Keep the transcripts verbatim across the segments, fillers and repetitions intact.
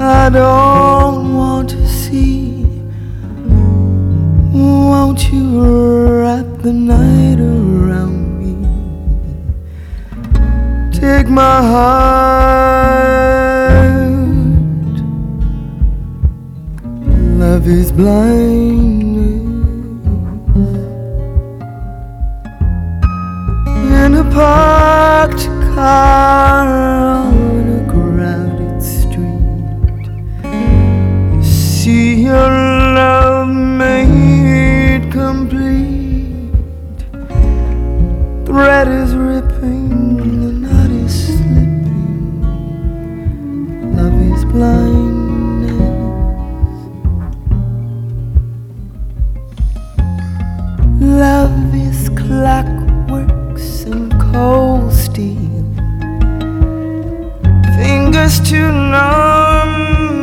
I don't want to see. Won't you wrap the night around me? Take my heart. Love is blindness in a parked car on a crowded street. See your love made complete. Thread is ripping, the knot is slipping. Love is blindness. Love is clockworks and cold steel. Fingers too numb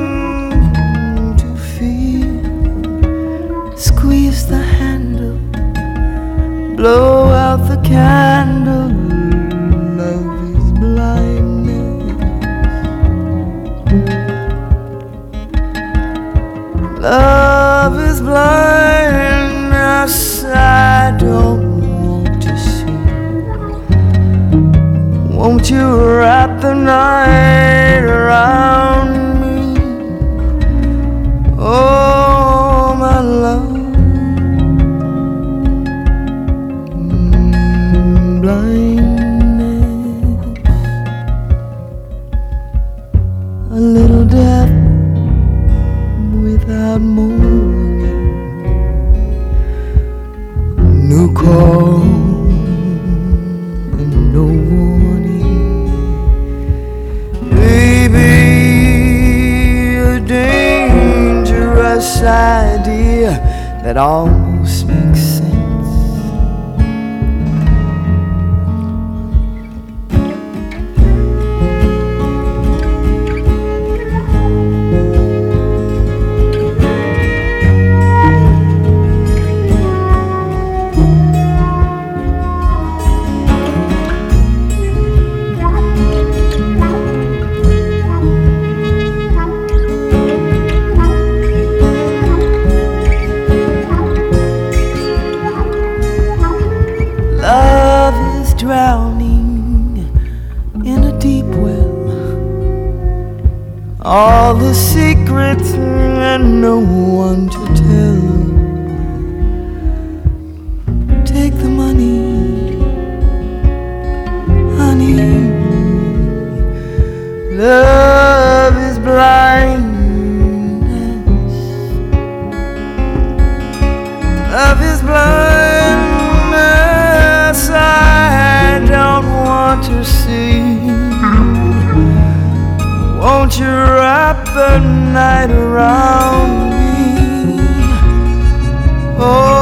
to feel. Squeeze the handle, blow out the candle. Love is blindness. Love is blindness. I don't want to see. Won't you wrap the night around me? Oh, my love. Mm, blindness. A little death without mourning. No call and no warning. Baby, a dangerous idea that almost makes sense. Drowning in a deep well, all the secrets and no one to tell. Take the money, honey. Love is blindness. Love is blindness. I don't want to see. Won't you wrap the night around me? Oh,